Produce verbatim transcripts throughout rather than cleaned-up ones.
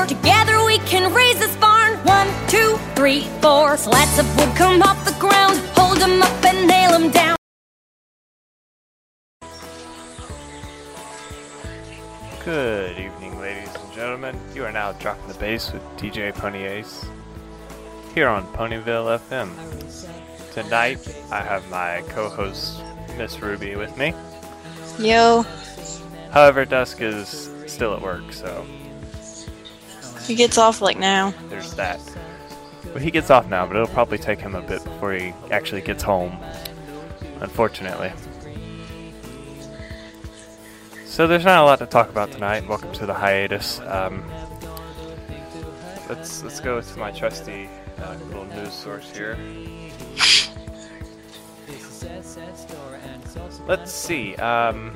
Together we can raise this barn. One, two, three, four. Slats of wood come off the ground. Hold them up and nail them down. Good evening, ladies and gentlemen. You are now dropping the bass with D J Pony Ace here on Ponyville F M. Tonight, I have my co-host, Miss Ruby, with me. Yo. However, Dusk is still at work, so He gets off like now. there's that. Well, he gets off now, but it'll probably take him a bit before he actually gets home, unfortunately. So there's not a lot to talk about tonight. Welcome to the hiatus. Um, let's let's go to my trusty uh, little news source here. Let's see. Um,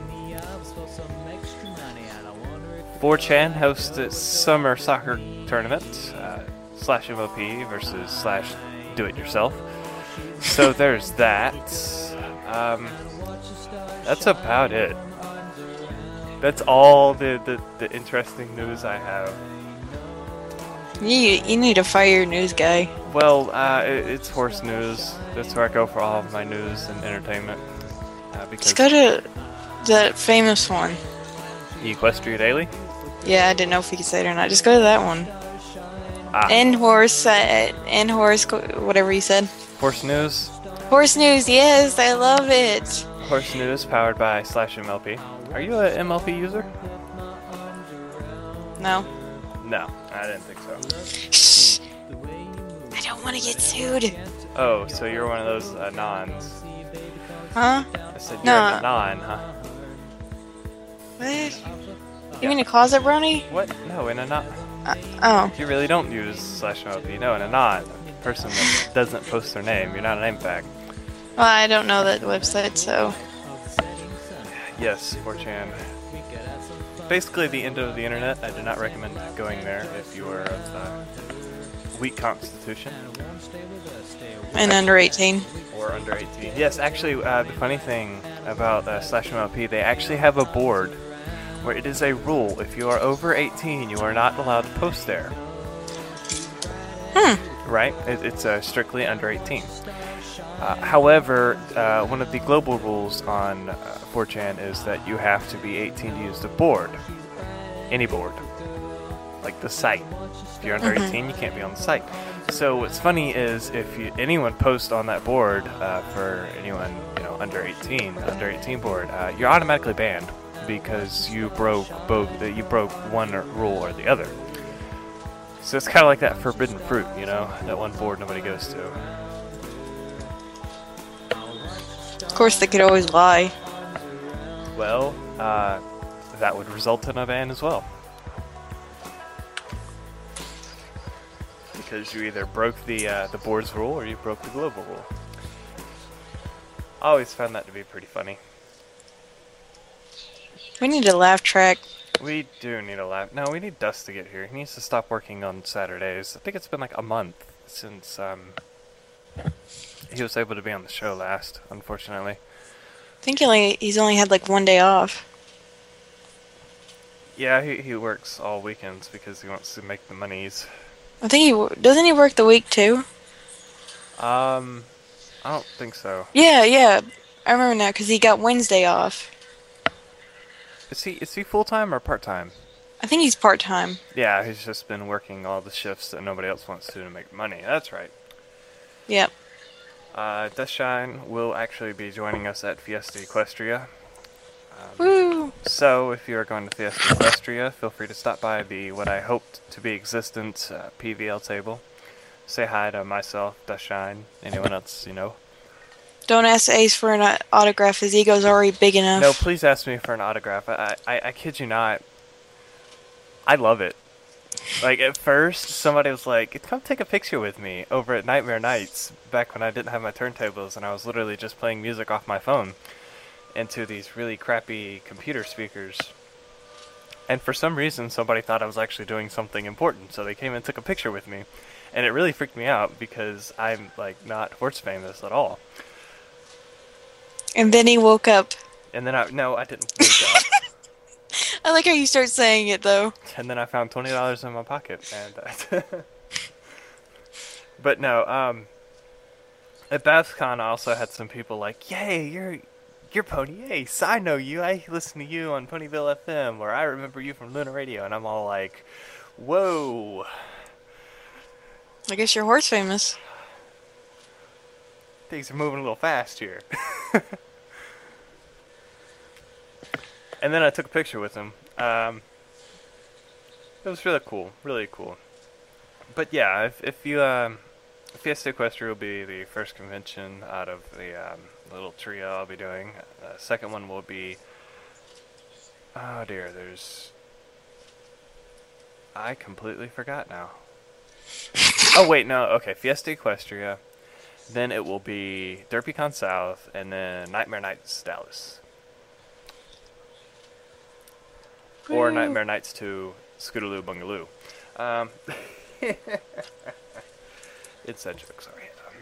four chan hosts its summer soccer tournament, uh, slash M L P versus slash do it yourself. So there's that. Um, that's about it. That's all the, the, the interesting news I have. You you need to fire your news guy. Well, uh, it, it's horse news. That's where I go for all of my news and entertainment. Uh, because Just go to the famous one. Equestria Daily? Yeah, I didn't know if you could say it or not. Just go to that one. Ah, N horse, uh, N horse, whatever you said. horse news. Horse news, yes, I love it. Horse news powered by slash M L P. Are you a M L P user? No. No, I didn't think so. Shh. I don't want to get sued. Oh, so you're one of those uh, nons. Huh? I said you're No. a non, huh? What? You mean a closet brownie? What? No, in a non. Uh, oh. You really don't use slash M L P. No, in a non. A person that doesn't post their name. You're not a name tag. Well, I don't know that website, so. Yes, four chan. Basically the end of the internet. I do not recommend going there if you are of uh, weak constitution. And under eighteen. Or under eighteen. Yes, actually, uh, the funny thing about uh, slash M L P, they actually have a board where it is a rule. If you are over eighteen, you are not allowed to post there. Hmm. Right? It, it's uh, strictly under eighteen. Uh, however, uh, one of the global rules on uh, four chan is that you have to be eighteen to use the board. Any board. Like the site. If you're under Mhm. eighteen, you can't be on the site. So what's funny is if you, anyone posts on that board uh, for anyone you know under eighteen, under eighteen board, uh, you're automatically banned because you broke both. Uh, you broke one or- rule or the other. So it's kind of like that forbidden fruit, you know, that one board nobody goes to. Of course, they could always lie. Well, uh, that would result in a ban as well. Because you either broke the uh, the board's rule or you broke the global rule. I always found that to be pretty funny. We need a laugh track. We do need a lap. No, we need Dust to get here. He needs to stop working on Saturdays. I think it's been like a month since um, he was able to be on the show last, unfortunately. I think he only, he's only had like one day off. Yeah, he, he works all weekends because he wants to make the monies. I think he wo- doesn't he work the week too? Um, I don't think so. Yeah, yeah. I remember now because he got Wednesday off. Is he is he full time or part time? I think he's part time. Yeah, he's just been working all the shifts that nobody else wants to to make money. That's right. Yep. Uh, Dustshine will actually be joining us at Fiesta Equestria. Um, Woo! so, if you are going to Fiesta Equestria, feel free to stop by the what I hoped to be existent uh, P V L table. Say hi to myself, Dustshine, anyone else you know. Don't ask Ace for an uh, autograph. His ego's already big enough. No, please ask me for an autograph. I, I, I kid you not. I love it. Like, at first, somebody was like, come take a picture with me over at Nightmare Nights, back when I didn't have my turntables, and I was literally just playing music off my phone into these really crappy computer speakers. And for some reason, somebody thought I was actually doing something important, so they came and took a picture with me. And it really freaked me out, because I'm, like, not horse famous at all. And then he woke up. And then I, no, I didn't wake up. I like how you start saying it though. And then I found twenty dollars in my pocket, and uh, but no, um, at BabsCon I also had some people like, "Yay, you're you're Pony Ace. I know you. I listen to you on Ponyville F M, or I remember you from Luna Radio." And I'm all like, "Whoa." I guess you're horse famous. Things are moving a little fast here. And then I took a picture with him. Um, it was really cool, really cool. But yeah, if, if you, um, Fiesta Equestria will be the first convention out of the um, little trio I'll be doing. The second one will be, oh dear, there's, I completely forgot now. Oh wait, no, okay, Fiesta Equestria. Then it will be DerpyCon South, and then Nightmare Nights Dallas. Or Woo. Nightmare Nights two Scootaloo Bungaloo. Um, it's a joke, sorry. Um,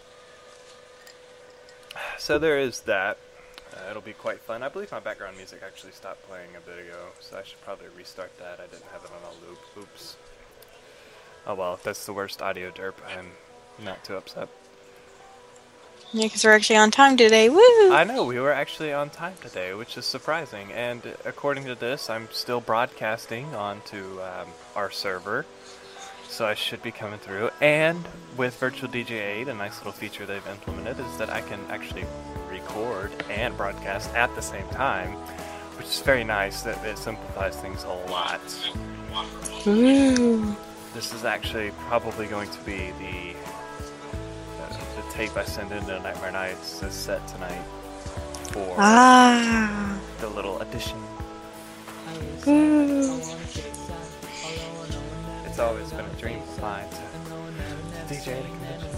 so there is that. Uh, it'll be quite fun. I believe my background music actually stopped playing a bit ago, so I should probably restart that. I didn't have it on a loop. Oops. Oh well, if that's the worst audio derp, I'm not too upset. Yeah, because we're actually on time today. Woo! I know, we were actually on time today, which is surprising. And according to this, I'm still broadcasting onto um, our server, so I should be coming through. And with Virtual D J eight, a nice little feature they've implemented is that I can actually record and broadcast at the same time, which is very nice. That it simplifies things a lot. Woo! This is actually probably going to be the tape I send into Nightmare Nights is set tonight for Ah. the little addition. Woo. It's always been a dream of mine to D J at a convention.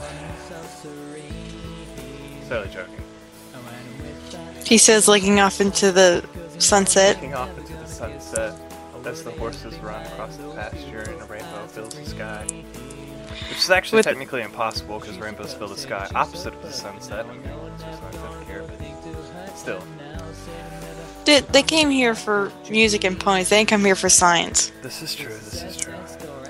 Totally joking. He says, looking off into the sunset. Looking off into the sunset as the horses run across the pasture and a rainbow fills the sky. Which is actually With technically impossible because rainbows fill the sky opposite of the sunset. I mean, it's just not good here, but still. They, they came here for music and ponies. They didn't come here for science. This is true, this is true.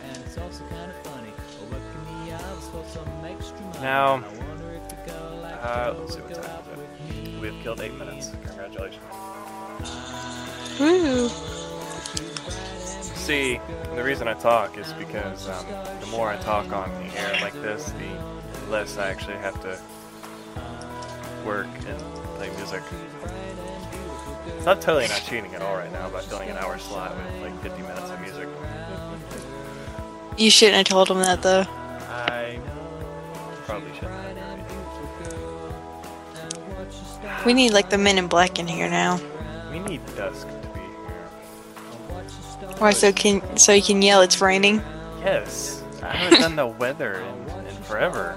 Now, uh, let's see what time is it. We have killed eight minutes. Congratulations. Woo! See, the reason I talk is because um, the more I talk on the air like this, the less I actually have to work and play music. It's not totally not cheating at all right now by filling an hour slot with like fifty minutes of music. You shouldn't have told him that, though. I probably shouldn't have. We need, like, the Men in Black in here now. We need Dusk to be here. Why, so can so you can yell it's raining? Yes, I haven't done the weather in, in forever.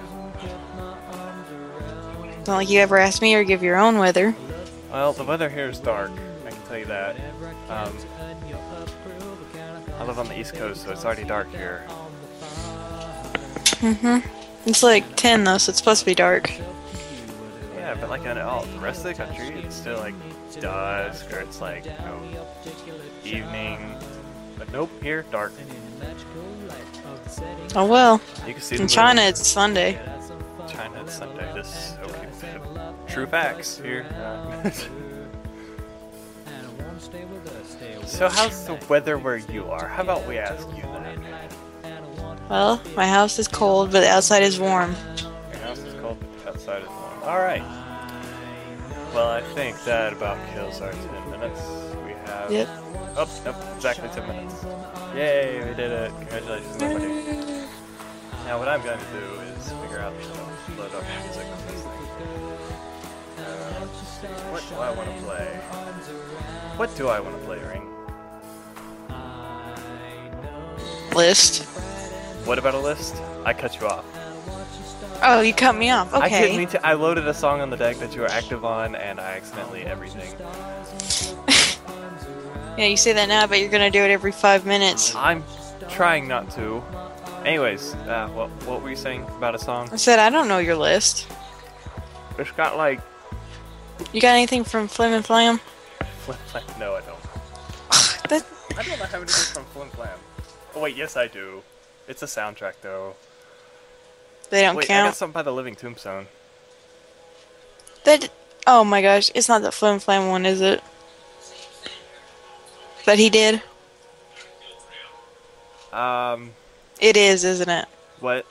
Not like you ever asked me or give your own weather. Well, the weather here is dark, I can tell you that. Um, I live on the East Coast, so it's already dark here. Mm-hmm. It's like ten, though, so it's supposed to be dark. Yeah, but like in all the rest of the country, it's still like dusk, or it's like, you know, evening. But nope, here, dark. Oh well. You can see In the China, moon. it's Sunday. China, it's Sunday. This, okay, true facts here. Uh, so how's the weather where you are? How about we ask you that? Well, my house is cold, but the outside is warm. Your house is cold, but the outside is warm. Alright. Well, I think that about kills our ten minutes. We have... Yep. Oh, nope, exactly ten minutes. Yay, we did it. Congratulations, everybody. Now what I'm going to do is figure out the load up music on this thing. Uh, let's see. What do I want to play? What do I want to play, Ring? List. What about a list? I cut you off. Oh, you cut me off. I didn't Okay. mean to. I loaded a song on the deck that you were active on, and I accidentally everything. Yeah, you say that now, but you're gonna do it every five minutes. I'm trying not to. Anyways, uh, what what were you saying about a song? I said I don't know your list. It's got like. You got anything from Flim and Flam? No, I don't. I don't have anything from Flim Flam. Oh wait, yes I do. It's a soundtrack though. They don't wait, count. I got something by the Living Tombstone. That. Oh my gosh, it's not the Flim Flam one, is it? That he did. Um. It is, isn't it? What?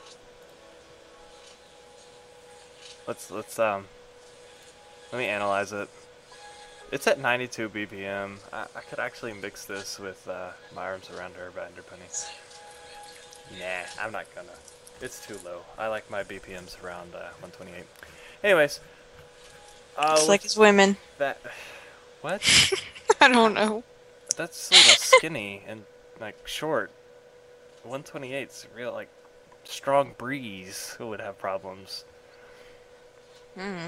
Let's let's um. Let me analyze it. It's at ninety-two B P M. I, I could actually mix this with uh, My Arms Around Her by Underpenny. Nah, I'm not gonna. It's too low. I like my B P Ms around uh, one twenty-eight. Anyways. Uh, It's like it's women. That. What? I don't know. That's a little skinny and like short. one twenty-eight's real like strong breeze who would have problems. Hmm.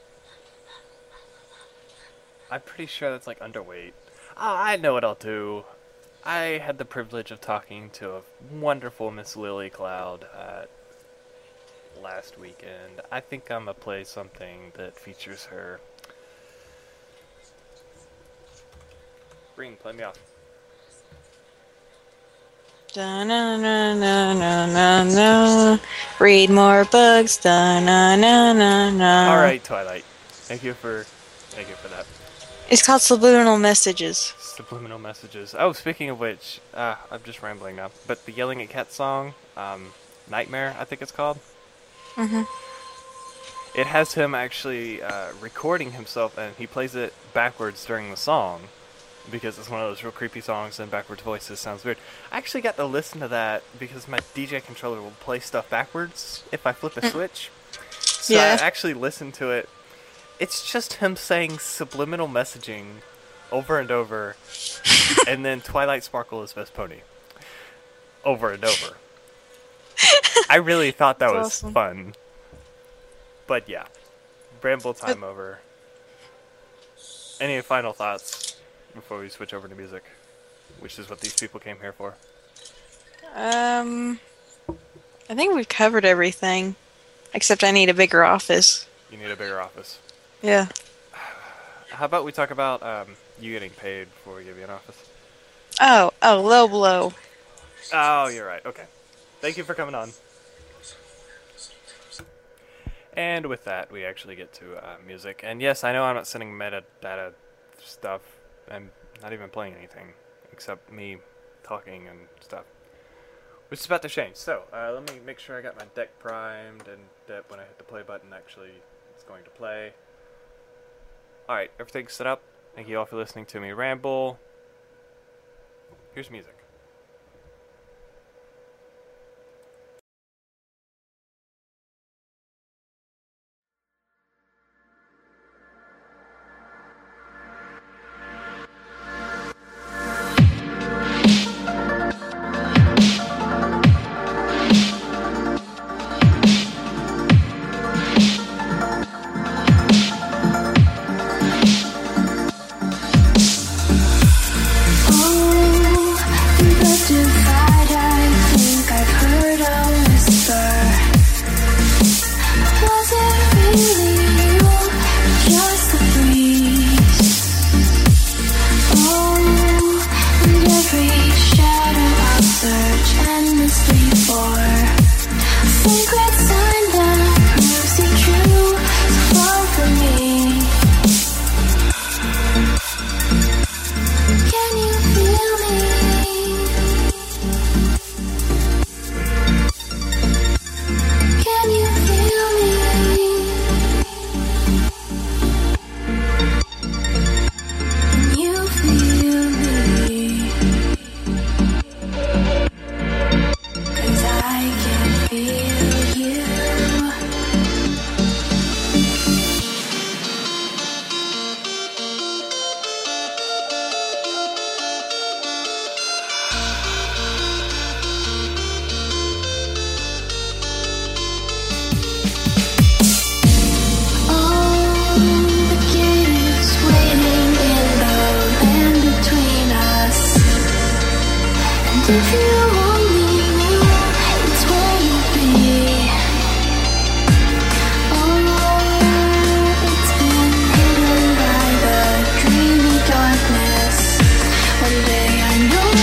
I'm pretty sure that's like underweight. Oh, I know what I'll do. I had the privilege of talking to a wonderful Miss Lily Cloud uh, last weekend. I think I'm gonna play something that features her. Ring, play me off. Da na na na na na na. Read more books. Da na na na na. All right, Twilight. Thank you for, thank you for that. It's called Subliminal Messages. Subliminal messages. Oh, speaking of which, uh, I'm just rambling now. But the Yelling at Cats song, um, Nightmare, I think it's called. Mhm. It has him actually uh, recording himself, and he plays it backwards during the song, because it's one of those real creepy songs, and backwards voices sounds weird. I actually got to listen to that because my D J controller will play stuff backwards if I flip a switch. So Yeah. I actually listened to it. It's just him saying subliminal messaging over and over, and then Twilight Sparkle is best pony over and over. I really thought that That's was awesome. fun. But yeah, ramble time over. Any final thoughts before we switch over to music, which is what these people came here for? Um, I think we've covered everything, except I need a bigger office. You need a bigger office. Yeah. How about we talk about um, you getting paid before we give you an office? Oh, oh, low blow. Oh, you're right. Okay. Thank you for coming on. And with that, we actually get to uh, music. And yes, I know I'm not sending metadata stuff. I'm not even playing anything except me talking and stuff, which is about to change. So uh, let me make sure I got my deck primed, and that when I hit the play button, actually it's going to play. Alright, everything's set up. Thank you all for listening to me ramble. Here's music. One day I know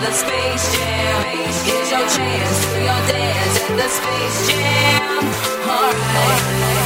the Space Jam. Here's your chance, do your dance at the Space Jam. Alright.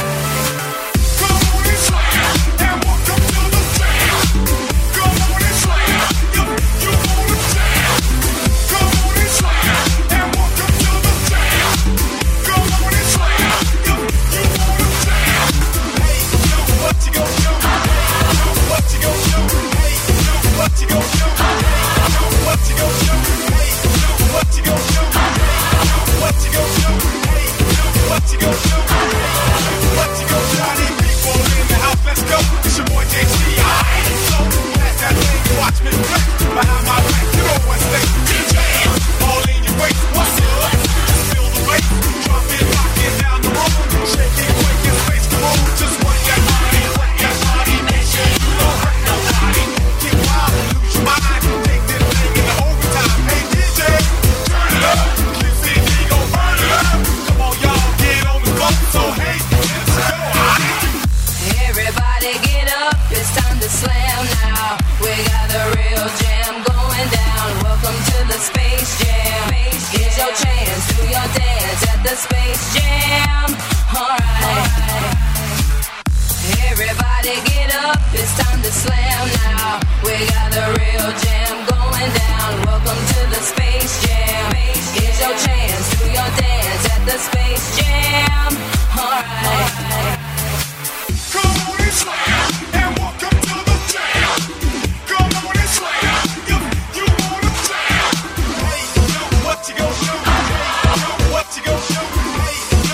What you gonna do?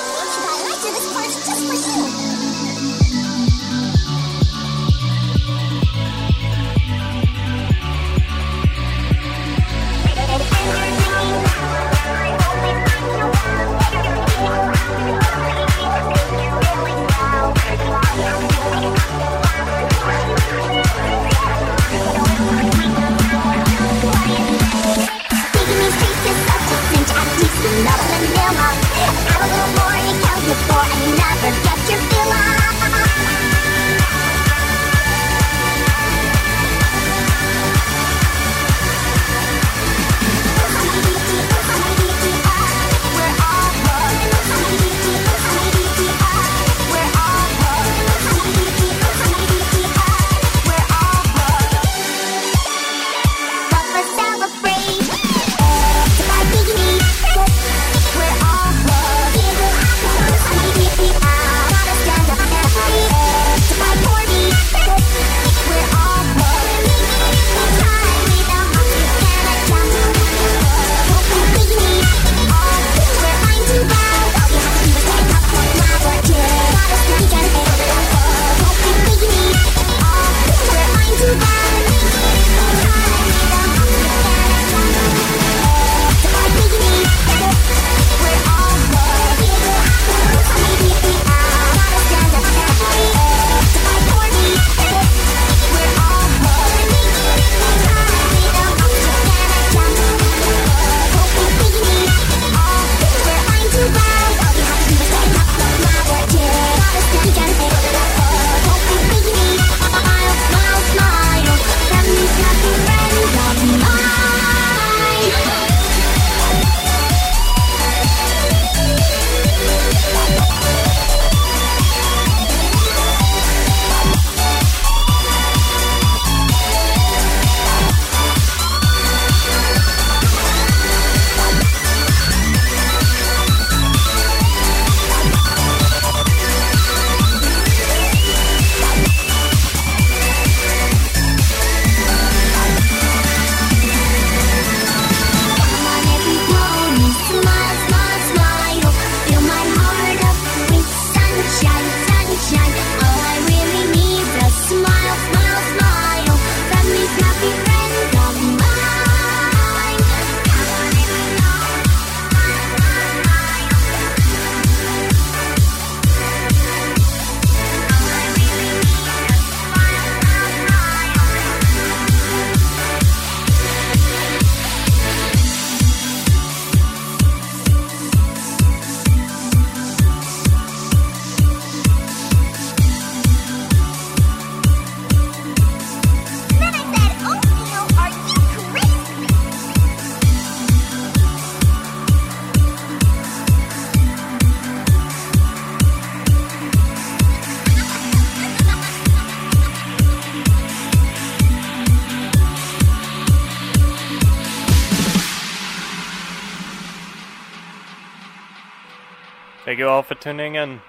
Thank you all for tuning in.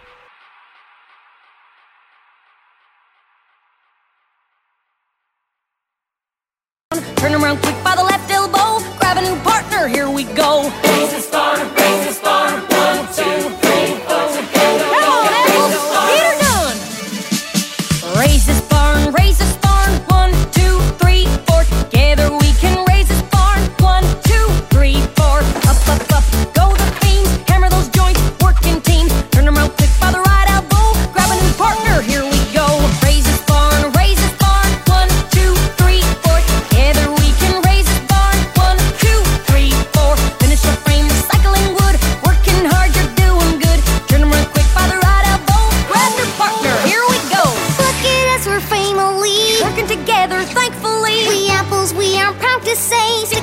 Turn around quick by the left elbow. Grab a new partner, here we go. Raise the spawn, raise the spawn. One, two, three, four, together. Come on, Apples, get her done. Raise this barn, raise this barn. One, two, three, four. Together we can raise this barn. One, two, three, four. Up, up, up, go the beams. Hammer those joints, working teams. Turn around quick by the right elbow. Grab a new partner, here we go. Raise this barn, raise this barn. One, two, three, four. Together we can raise this barn. One, two, three, four. Finish the frame, recycling wood. Working hard, you're doing good. Turn around quick by the right elbow. Grab your partner, here we go. Look at us, we're family. Working together, thankfully. We apples, we are proud to say.